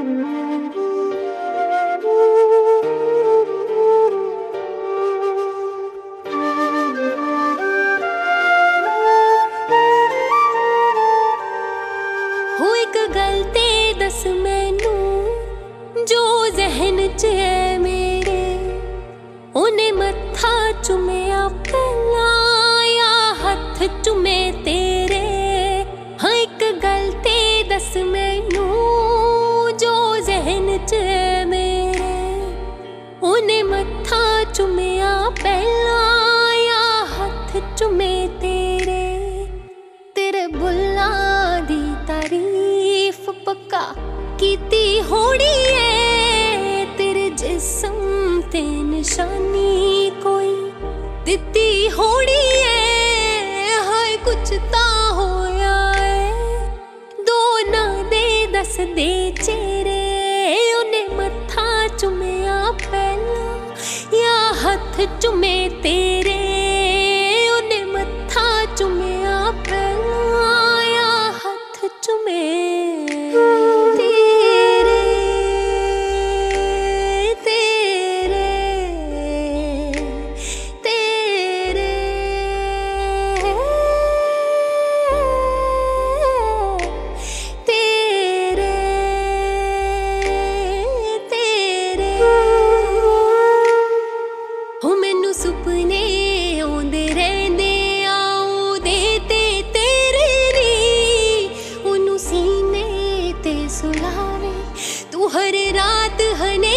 हो एक गल ते दस मैनू जो जहन च है मेरे, उन्हें मत्था चुमिया पहला या हथ चुमे तेरे। हाँ एक गल ते दस मैनू जो जहन च है मेरे, उन्हें मत्था चुमिया पहला या हथ चुमे तेरे। तेरे बुल्लां दी तारीफ पक्का कीती होनी है, तेरे जिस्म ते निशानी कोई दिती होनी है। हाय कुछ ता होया है, दोना दे दस दे चेहरे, उन्हें मत्था चुमिया पहला या हथ चुमे तेरे। उन्हें मत्था चुमिया पहला या हथ चुमे तेरे। तेरे तेरे तेरे तेरे। हो मैनू सुपने आउंदे रहिंदे आऊं दे ते तेरे नी, ओनू सीने ते सुलावे तू हर रात हने